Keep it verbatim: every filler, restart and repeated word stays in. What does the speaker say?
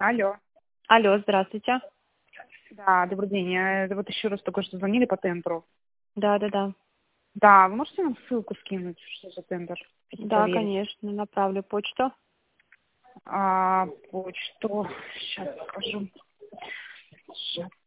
Алло. Алло, здравствуйте. Да, добрый день. Э, Вот еще раз только что звонили по тендеру. Да, да, да. Да, вы можете нам ссылку скинуть, что за тендер? Чтобы Да, проверить. конечно, направлю почту. А, почту. Сейчас скажу. Сейчас.